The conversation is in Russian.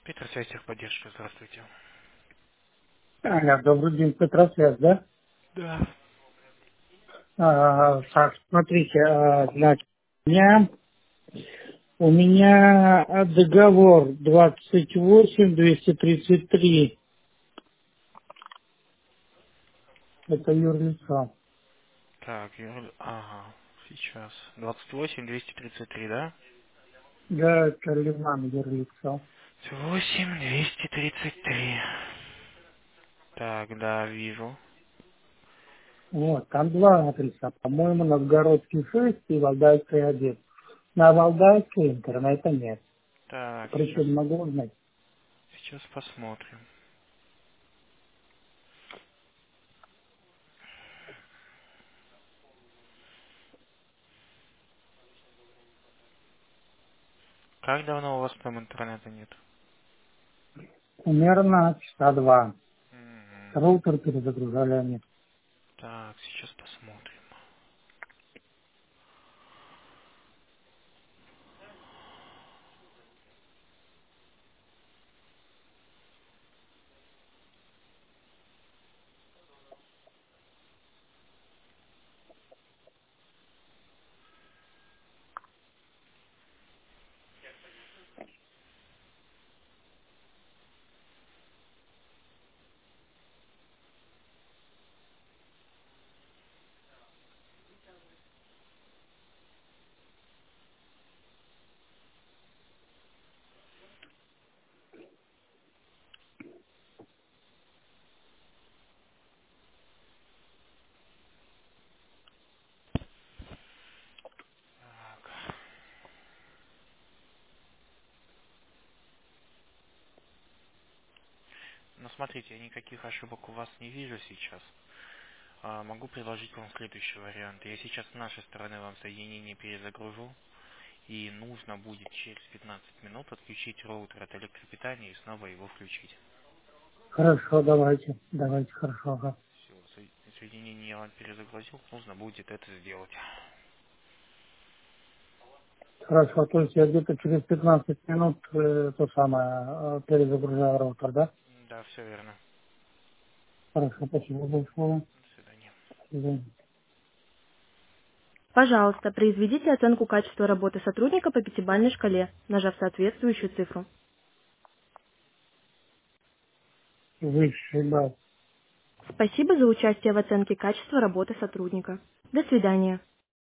Петросвязь техподдержка, здравствуйте. Добрый день, Петросвязь, да? Да. Так, смотрите, значит, у меня договор 28-233, это юрлицо. Так, ага, сейчас. 28-233, да? Да, это Лиман юрлицо. 28-233. Так, да, вижу. Вот, там два адреса, по-моему, Новгородский 6 и Валдайский 1. На Валдайской интернета нет. Так, Причем могу узнать. сейчас посмотрим. Как давно у вас там интернета нет? Примерно часа два. Мгм. Роутер перезагружали они. Так, сейчас посмотрим. Так. Ну, смотрите, я никаких ошибок у вас не вижу сейчас. Могу предложить вам следующий вариант. Я сейчас с нашей стороны вам соединение перезагружу. И нужно будет через 15 минут отключить роутер от электропитания и снова его включить. Хорошо, давайте, хорошо. Ага. Все, соединение я вам перезагрузил, нужно будет это сделать. Хорошо, то есть я где-то через 15 минут то самое перезагружаю роутер, да? Да, все верно. Хорошо, спасибо большое. До свидания. До свидания. Пожалуйста, произведите оценку качества работы сотрудника по пятибалльной шкале, нажав соответствующую цифру. Высший балл. Спасибо за участие в оценке качества работы сотрудника. До свидания.